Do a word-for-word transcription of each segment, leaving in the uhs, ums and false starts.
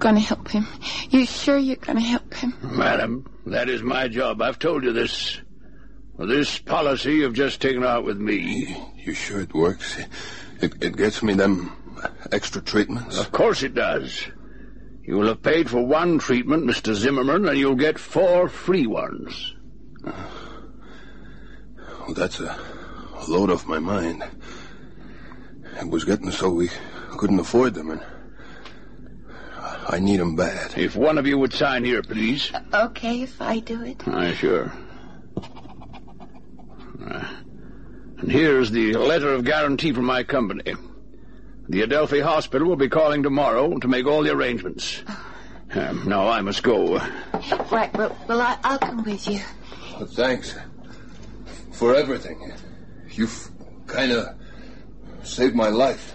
going to help him? You sure you're going to help him? Madam, that is my job. I've told you this. This policy you've just taken out with me. You sure it works? It, it gets me them extra treatments? Of course it does. You will have paid for one treatment, Mister Zimmerman, and you'll get four free ones. Uh, well, that's a load off my mind. It was getting so we couldn't afford them, and I need them bad. If one of you would sign here, please. Uh, okay, if I do it. Aye, sure. Uh, and here's the letter of guarantee from my company. The Adelphi Hospital will be calling tomorrow to make all the arrangements. Um, now I must go. Right, well, well I, I'll come with you. Well, thanks for everything. You've kind of saved my life.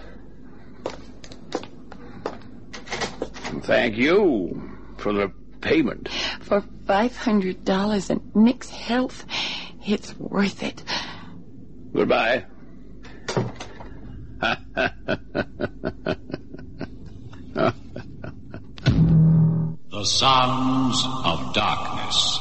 Thank you for the payment. For five hundred dollars and Nick's health, it's worth it. Goodbye. The Sounds of Darkness.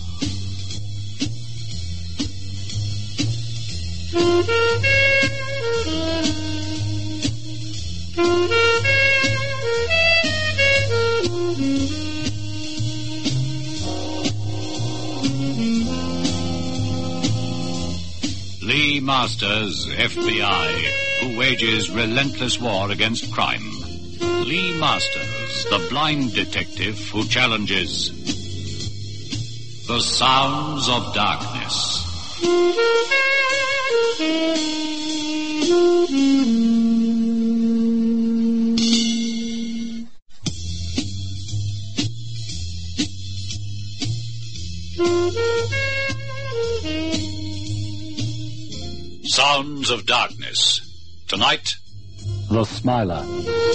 Lee Masters, F B I, who wages relentless war against crime. Lee Masters, the blind detective who challenges the sounds of darkness. Sounds of Darkness. Tonight, The Smiler.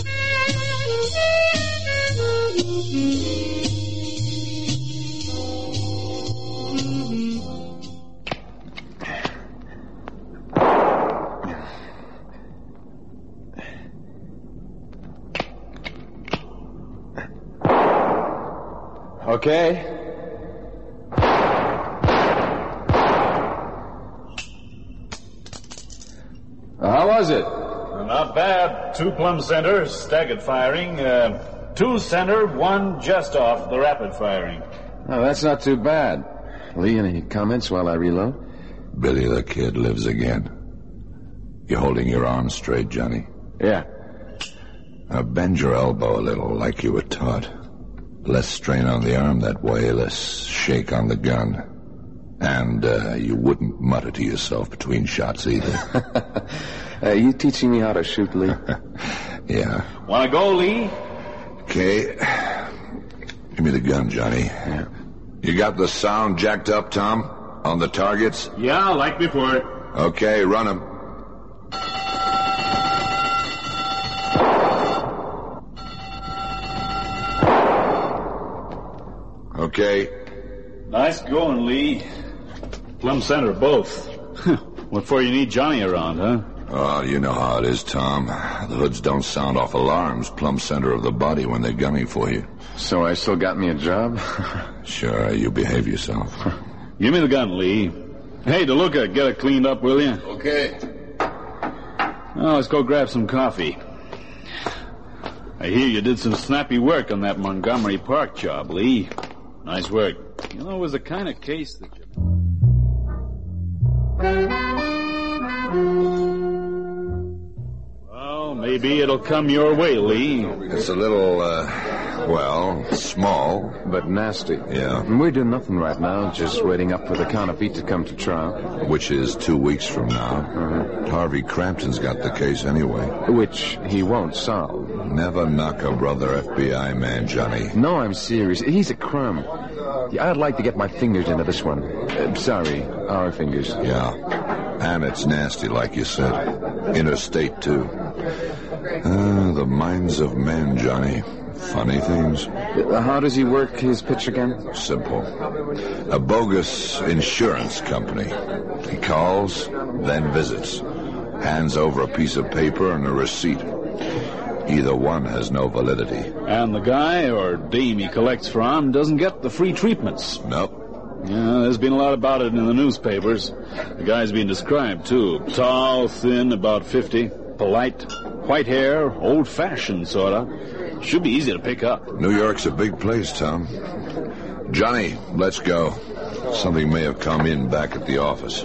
Okay. How was it? Not bad. Two plumb center, staggered firing. Uh, two center, one just off the rapid firing. Oh, that's not too bad. Lee, any comments while I reload? Billy the Kid lives again. You holding your arm straight, Johnny? Yeah. Now bend your elbow a little like you were taught. Less strain on the arm that way, less shake on the gun. And uh, you wouldn't mutter to yourself between shots either. Are you teaching me how to shoot, Lee? Yeah. Want to go, Lee? Okay. Give me the gun, Johnny. Yeah. You got the sound jacked up, Tom? On the targets? Yeah, like before. Okay, run them. Okay. Nice going, Lee. Plumb center, both. What for you need Johnny around, huh? Oh, you know how it is, Tom. The hoods don't sound off alarms plumb center of the body when they're gunning for you. So I still got me a job? Sure, you behave yourself. Give me the gun, Lee. Hey, DeLuca, get it cleaned up, will you? Okay. Oh, let's go grab some coffee. I hear you did some snappy work on that Montgomery Park job, Lee. Nice work. You know, it was the kind of case that you... Well, maybe it'll come your way, Lee. It's a little, uh, well, small. But nasty. Yeah. And we're doing nothing right now, just waiting up for the counterfeit to come to trial. Which is two weeks from now. Uh-huh. Harvey Crampton's got the case anyway. Which he won't solve. Never knock a brother F B I man, Johnny. No, I'm serious. He's a crumb. Yeah, I'd like to get my fingers into this one. Uh, sorry, our fingers. Yeah. And it's nasty, like you said. Interstate, too. Ah, the minds of men, Johnny. Funny things. Uh, how does he work his pitch again? Simple. A bogus insurance company. He calls, then visits. Hands over a piece of paper and a receipt. Either one has no validity. And the guy or dame he collects from doesn't get the free treatments. Nope. Yeah, there's been a lot about it in the newspapers. The guy's been described, too. Tall, thin, about fifty. Polite. White hair. Old-fashioned, sort of. Should be easy to pick up. New York's a big place, Tom. Johnny, let's go. Something may have come in back at the office.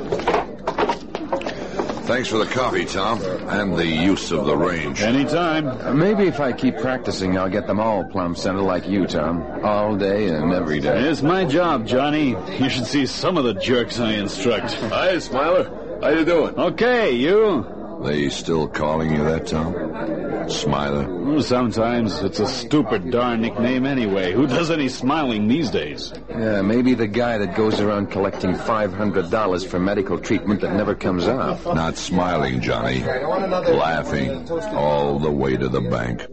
Thanks for the coffee, Tom, and the use of the range. Anytime. Uh, maybe if I keep practicing, I'll get them all plumb center like you, Tom. All day and every day. It's my job, Johnny. You should see some of the jerks I instruct. Hi, Smiler. How you doing? Okay, you. They still calling you that, Tom? Smiler? Sometimes it's a stupid darn nickname anyway. Who does any smiling these days? Yeah, maybe the guy that goes around collecting five hundred dollars for medical treatment that never comes off. Not smiling, Johnny. Laughing all the way to the bank.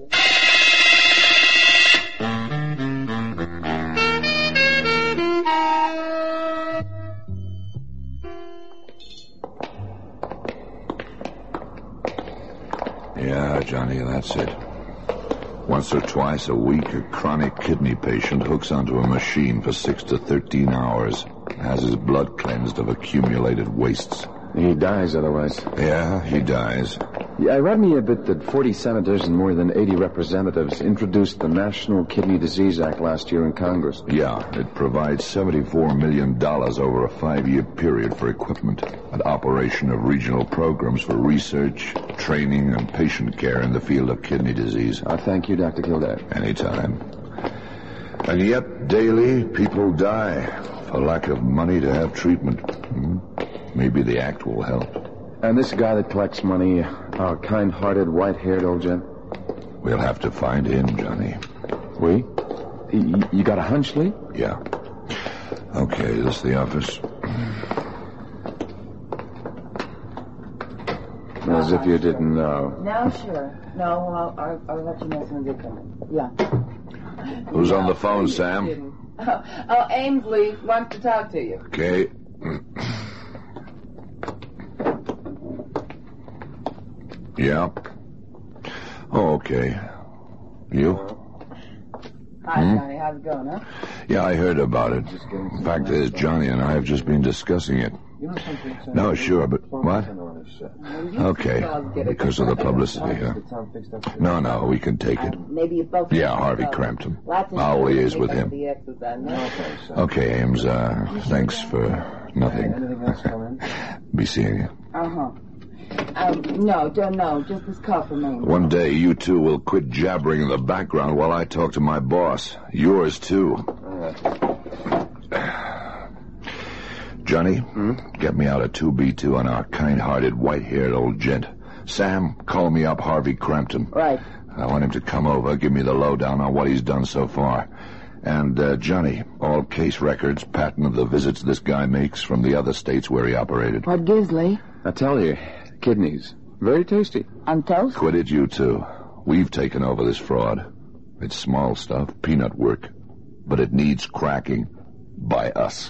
Yeah, Johnny, that's it. Once or twice a week, a chronic kidney patient hooks onto a machine for six to thirteen hours, has his blood cleansed of accumulated wastes. He dies otherwise. Yeah, he dies. Yeah, it read me a bit that forty senators and more than eighty representatives introduced the National Kidney Disease Act last year in Congress. Yeah, it provides seventy-four million dollars over a five-year period for equipment and operation of regional programs for research, training, and patient care in the field of kidney disease. I thank you, Doctor Kildare. Anytime. And yet, daily, people die for lack of money to have treatment. Hmm? Maybe the act will help. And this guy that collects money, our kind-hearted, white-haired old gent? We'll have to find him, Johnny. We? Y- you got a hunch, Lee? Yeah. Okay, this is the office. As if you didn't know. No, sure. No, I'll, I'll, I'll let you know as soon as they come in. Yeah. Who's on the phone, Sam? Oh, oh, Ainsley wants to talk to you. Okay. Yeah. Oh, okay. You? Hi, Hmm? Johnny. How's it going, huh? Yeah, I heard about it. In fact, is Johnny and I have just been discussing it. No, sure, but what? Okay, because of the publicity, huh? No, no, we can take it. Maybe you both. Yeah, Harvey Crampton. I'll liaise with him. Okay, Ames, uh, thanks for nothing. Be seeing you. Uh-huh. Um, no, don't know. Just this call for me. One day, you two will quit jabbering in the background while I talk to my boss. Yours, too. Johnny, hmm? Get me out a two B two on our kind-hearted, white-haired old gent. Sam, call me up Harvey Crampton. Right. I want him to come over, give me the lowdown on what he's done so far. And, uh, Johnny, all case records, pattern of the visits this guy makes from the other states where he operated. What gives, Lee? I tell you, kidneys. Very tasty. On toast? Quit it, you two. We've taken over this fraud. It's small stuff, peanut work. But it needs cracking by us.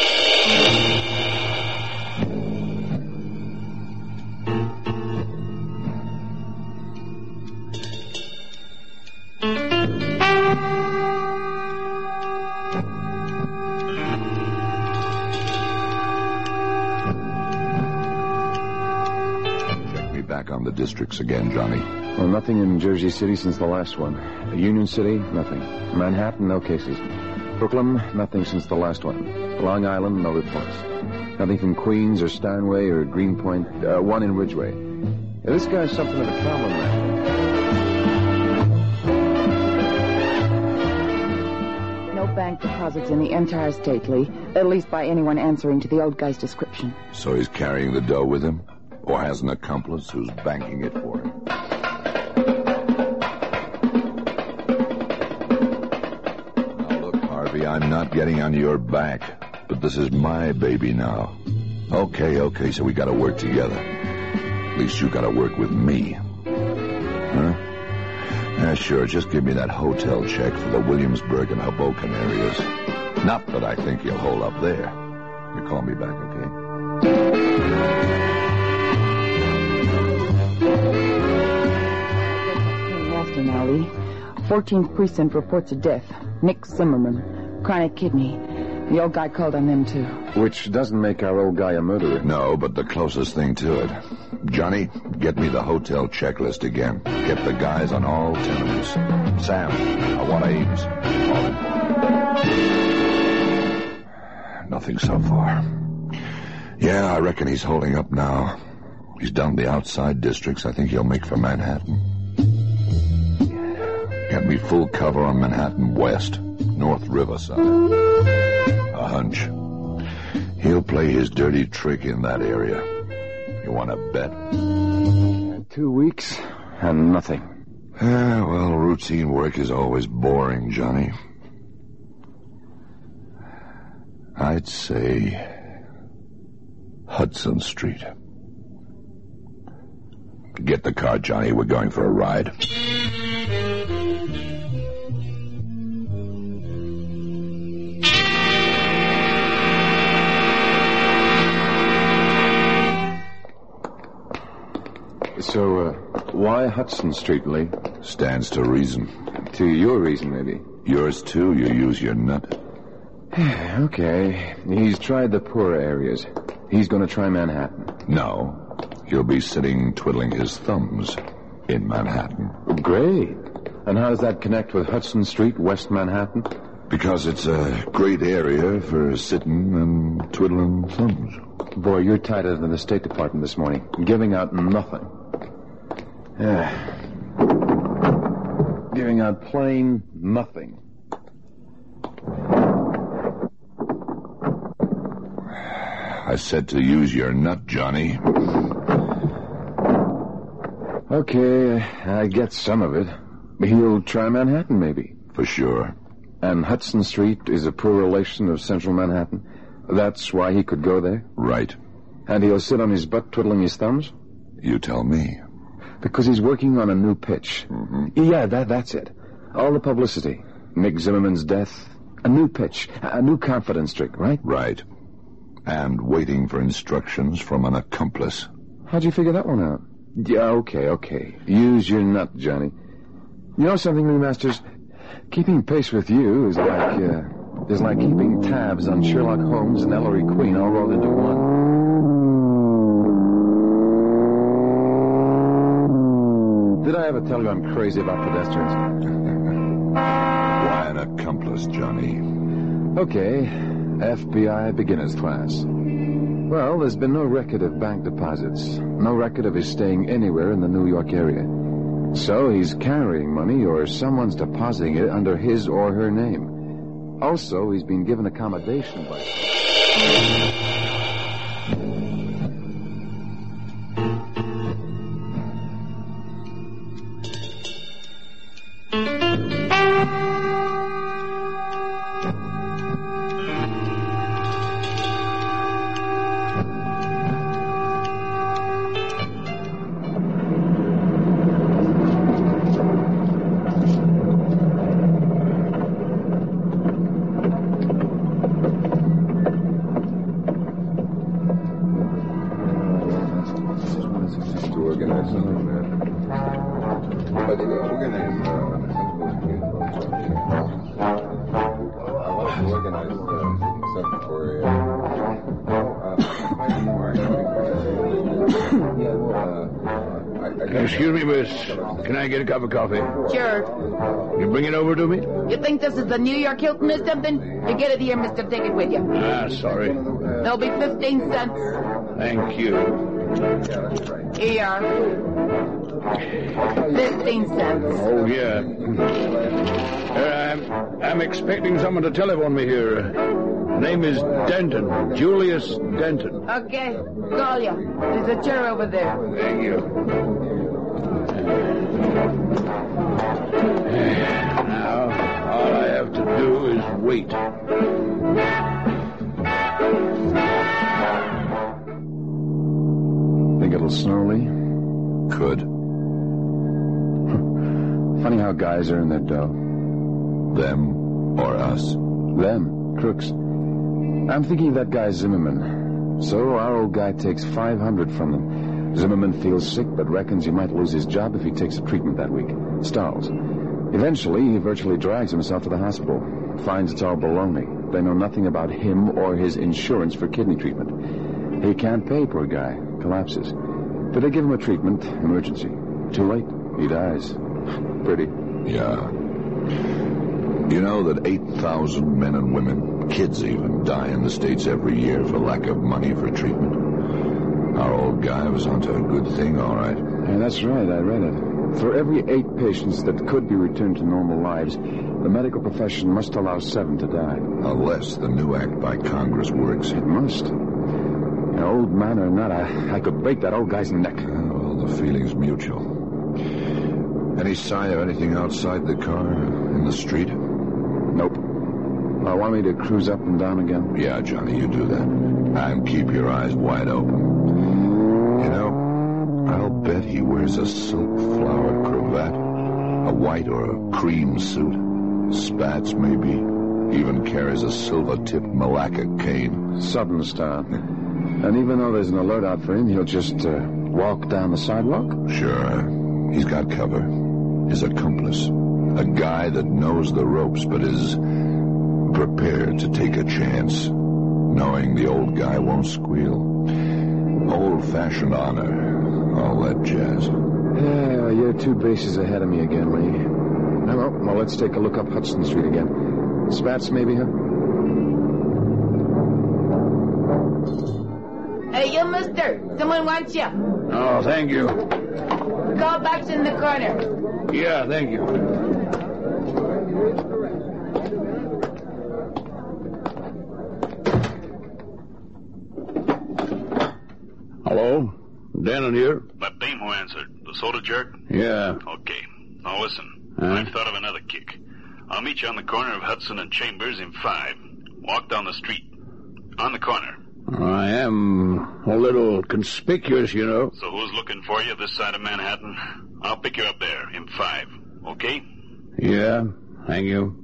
Back on the districts again, Johnny. Well, nothing in Jersey City since the last one. Union City, nothing. Manhattan, no cases. Brooklyn, nothing since the last one. Long Island, no reports. Nothing from Queens or Steinway or Greenpoint. Uh, one in Ridgeway. Yeah, this guy's something of a problem, man. No bank deposits in the entire state, Lee. At least by anyone answering to the old guy's description. So he's carrying the dough with him? Or has an accomplice who's banking it for him? Now look, Harvey, I'm not getting on your back, but this is my baby now. Okay, okay, so we gotta work together. At least you gotta work with me. Huh? Yeah, sure, just give me that hotel check for the Williamsburg and Hoboken areas. Not that I think you'll hold up there. You call me back, okay? now, Lee. fourteenth Precinct reports a death. Nick Zimmerman. Chronic kidney. The old guy called on them, too. Which doesn't make our old guy a murderer. No, but the closest thing to it. Johnny, get me the hotel checklist again. Get the guys on all tenements. Sam, I want Ames. All in. Nothing so far. Yeah, I reckon he's holding up now. He's done the outside districts. I think he'll make for Manhattan. Get me full cover on Manhattan West, North Riverside. A hunch. He'll play his dirty trick in that area. You want to bet? Two weeks and nothing. Yeah, well, routine work is always boring, Johnny. I'd say Hudson Street. Get the car, Johnny. We're going for a ride. So, uh, why Hudson Street, Lee? Stands to reason. To your reason, maybe. Yours, too. You use your nut. Okay. He's tried the poorer areas. He's going to try Manhattan. No. He'll be sitting twiddling his thumbs in Manhattan. Great. And how does that connect with Hudson Street, West Manhattan? Because it's a great area for sitting and twiddling thumbs. Boy, you're tighter than the State Department this morning. Giving out nothing. Yeah. Giving out plain nothing. I said to use your nut, Johnny. Okay, I get some of it. He'll try Manhattan, maybe. For sure. And Hudson Street is a poor relation of Central Manhattan? That's why he could go there? Right. And he'll sit on his butt twiddling his thumbs? You tell me. Because he's working on a new pitch. Mm-hmm. Yeah, that, that's it. All the publicity. Nick Zimmerman's death. A new pitch. A new confidence trick, right? Right. And waiting for instructions from an accomplice. How'd you figure that one out? Yeah, okay, okay. Use your nut, Johnny. You know something, Lee Masters? Keeping pace with you is like, uh, is like keeping tabs on Sherlock Holmes and Ellery Queen all rolled into one. Did I ever tell you I'm crazy about pedestrians? Why an accomplice, Johnny? Okay, F B I beginner's class. Well, there's been no record of bank deposits. No record of his staying anywhere in the New York area. So he's carrying money or someone's depositing it under his or her name. Also, he's been given accommodation by... Excuse me, miss. Can I get a cup of coffee? Sure. You bring it over to me? You think this is the New York Hilton or something? You get it here, mister. Take it with you. Ah, sorry. There'll be fifteen cents. Thank you. Here you are. Fifteen cents. Oh, yeah. Uh, I'm, I'm expecting someone to telephone me here. Name is Denton. Julius Denton. Okay. Call you. There's a chair over there. Thank you. Now, all I have to do is wait. Think it'll snow, Lee? Could. Funny how guys earn their dough. Them or us? Them. Crooks. I'm thinking of that guy Zimmerman. So our old guy takes five hundred from them. Zimmerman feels sick but reckons he might lose his job if he takes a treatment that week. Stalls. Eventually, he virtually drags himself to the hospital. Finds it's all baloney. They know nothing about him or his insurance for kidney treatment. He can't pay, poor guy. Collapses. But they give him a treatment. Emergency. Too late. He dies. Pretty. Yeah. You know that eight thousand men and women, kids even, die in the States every year for lack of money for treatment? Our old guy was onto a good thing, all right. Yeah, that's right. I read it. For every eight patients that could be returned to normal lives, the medical profession must allow seven to die. Unless the new act by Congress works. It must. You know, old man or not, I, I could break that old guy's neck. Uh, well, the feeling's mutual. Any sign of anything outside the car, in the street? Nope. Uh, want me to cruise up and down again? Yeah, Johnny, you do that. And keep your eyes wide open. You know, I'll bet he wears a silk flowered cravat, a white or a cream suit, spats maybe, even carries a silver-tipped Malacca cane. Southern style. And even though there's an alert out for him, he'll just uh, walk down the sidewalk? Sure. He's got cover. His accomplice. A guy that knows the ropes but is prepared to take a chance, knowing the old guy won't squeal. Old-fashioned honor, all that jazz. Yeah, you're two bases ahead of me again, Lee. Well, well, let's take a look up Hudson Street again. Spats, maybe, huh? Hey, you mister. Someone wants you. Oh, thank you. Call box in the corner. Yeah, thank you. Hello? Dannon here? That dame who answered. The soda jerk? Yeah. Okay. Now listen. Huh? I've thought of another kick. I'll meet you on the corner of Hudson and Chambers in five. Walk down the street. On the corner. I am a little conspicuous, you know. So who's looking for you this side of Manhattan? I'll pick you up there in five. Okay? Yeah, thank you.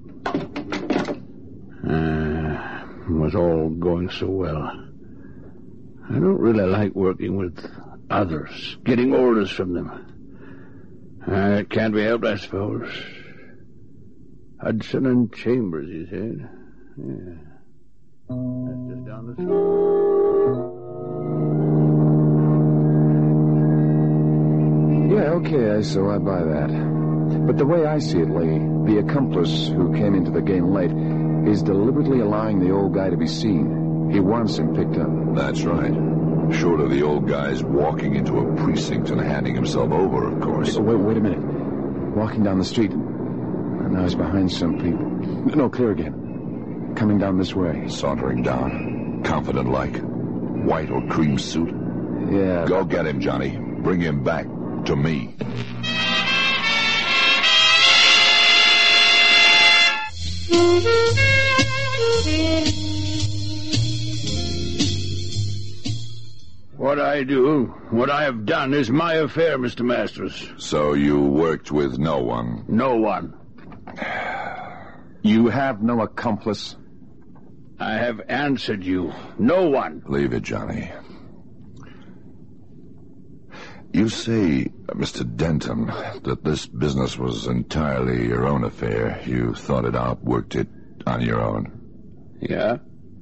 Uh, it was all going so well. I don't really like working with others, getting orders from them. Uh, it can't be helped, I suppose. Hudson and Chambers, he said. Yeah. That's just down the street. Yeah, okay, so I buy that. But the way I see it, Lee, the accomplice who came into the game late is deliberately allowing the old guy to be seen. He wants him picked up. That's right. Short of the old guy's walking into a precinct and handing himself over, of course. Wait, wait a minute. Walking down the street, and now he's behind some people. No, clear again. Coming down this way. Sauntering down, confident-like. White or cream suit. Yeah. Go get him, Johnny. Bring him back to me. What I do, what I have done is my affair, Mister Masters. So you worked with no one? No one. You have no accomplice? I have answered you. No one. Leave it, Johnny. You say, Mister Denton, that this business was entirely your own affair. You thought it out, worked it on your own. Yeah?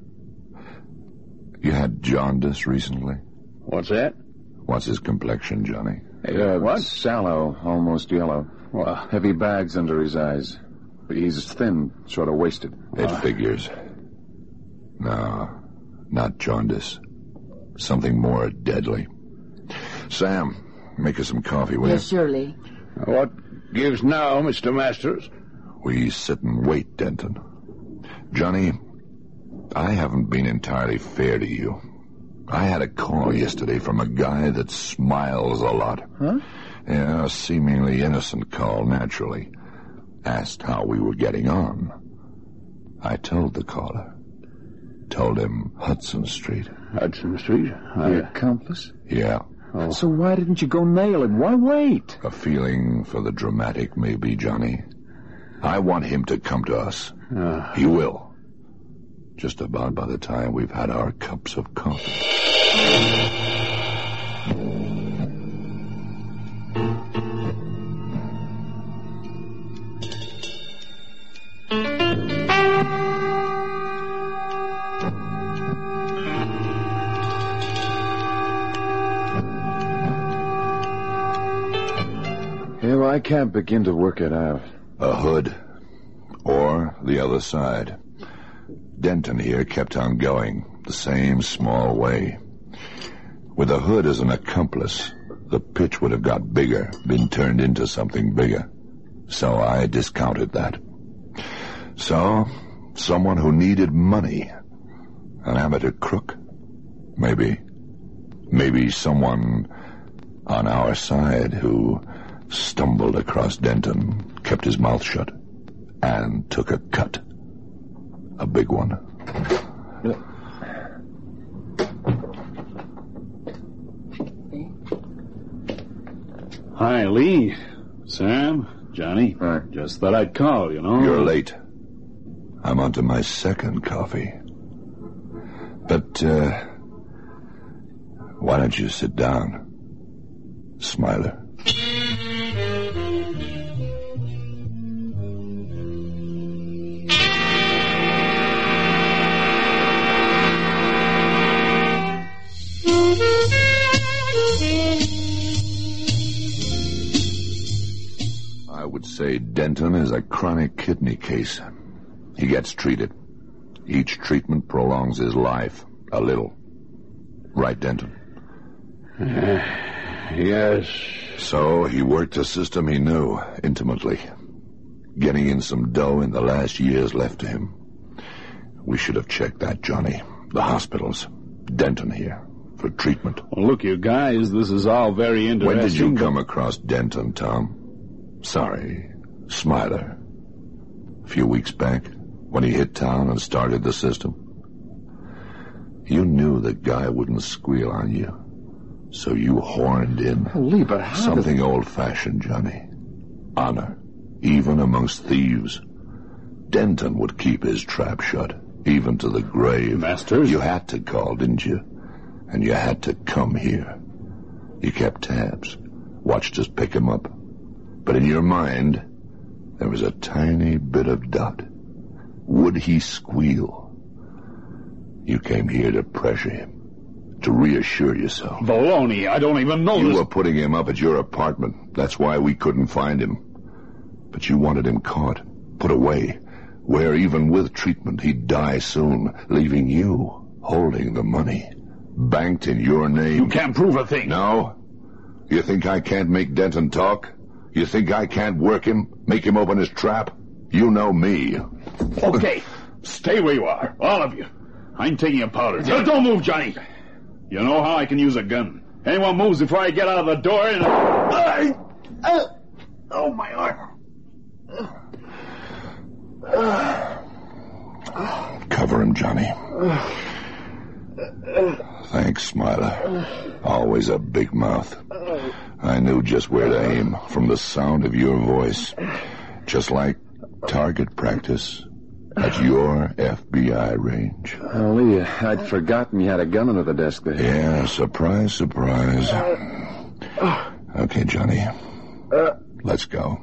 You had jaundice recently? What's that? What's his complexion, Johnny? Uh, what? Sallow, almost yellow. Well, Heavy bags under his eyes. He's thin, sort of wasted. It Uh. figures. No, not jaundice. Something more deadly. Sam, make us some coffee, will Yes, you? surely. what gives now, Mister Masters? We sit and wait, Denton. Johnny, I haven't been entirely fair to you. I had a call yesterday from a guy that smiles a lot. Huh? Yeah, a seemingly innocent call, naturally. Asked how we were getting on. I told the caller. Told him Hudson Street. Hudson Street? The I, accomplice? Yeah. oh. So why didn't you go nail it? Why wait? A feeling for the dramatic, maybe, Johnny. I want him to come to us. Uh, He will. Just about by the time we've had our cups of coffee. I can't begin to work it out. A hood or the other side. Denton here kept on going the same small way. With the hood as an accomplice, the pitch would have got bigger, been turned into something bigger. So I discounted that. So, someone who needed money. An amateur crook. Maybe. Maybe someone on our side who stumbled across Denton, kept his mouth shut, and took a cut. A big one. Hi, Lee. Sam, Johnny. Hi. Just thought I'd call, you know. You're late. I'm on to my second coffee. But, uh... why don't you sit down, Smiler? I would say Denton is a chronic kidney case. He gets treated. Each treatment prolongs his life a little. Right, Denton? Uh, yes. So he worked a system he knew intimately, getting in some dough in the last years left to him. We should have checked that, Johnny. The hospitals. Denton here. For treatment. Well, look, you guys, this is all very interesting. When did you come across Denton, Tom? Sorry, Smiler. A few weeks back, when he hit town and started the system. You knew the guy wouldn't squeal on you, so you horned in. Oh, Lee, but how Something did... old-fashioned, Johnny. Honor, even amongst thieves. Denton would keep his trap shut, even to the grave. Masters? You had to call, didn't you? And you had to come here. You kept tabs, watched us pick him up. But in your mind, there was a tiny bit of doubt. Would he squeal? You came here to pressure him, to reassure yourself. Baloney, I don't even know You this. were putting him up at your apartment. That's why we couldn't find him. But you wanted him caught, put away, where even with treatment he'd die soon, leaving you holding the money, banked in your name. You can't prove a thing. No? You think I can't make Denton talk? You think I can't work him, make him open his trap? You know me. Okay, stay where you are, all of you. I'm taking a powder. Don't, don't move, Johnny. You know how I can use a gun. Anyone moves before I get out of the door and... I... Uh, oh, my arm. Cover him, Johnny. Thanks, Smiler. Always a big mouth. I knew just where to aim from the sound of your voice. Just like target practice at your F B I range. Oh, Lee, I'd forgotten you had a gun under the desk there. Yeah, surprise, surprise. Okay, Johnny. Let's go.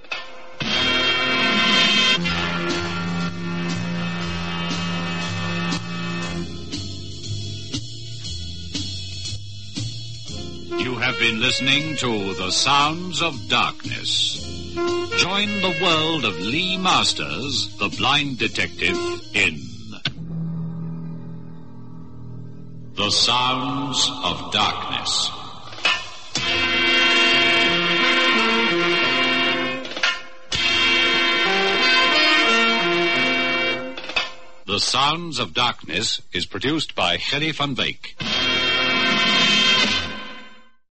You have been listening to The Sounds of Darkness. Join the world of Lee Masters, the blind detective, in The Sounds of Darkness. The Sounds of Darkness is produced by Gerry van Wyk.